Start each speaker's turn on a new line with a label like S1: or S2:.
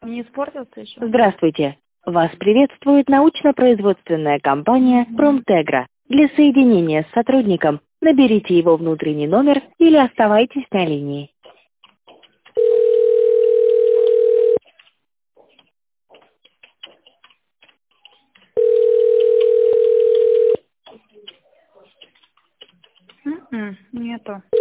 S1: Не испортился еще?
S2: Здравствуйте. Вас приветствует научно-производственная компания «Промтегра». Для соединения с сотрудником наберите его внутренний номер или оставайтесь на линии.
S1: Нету.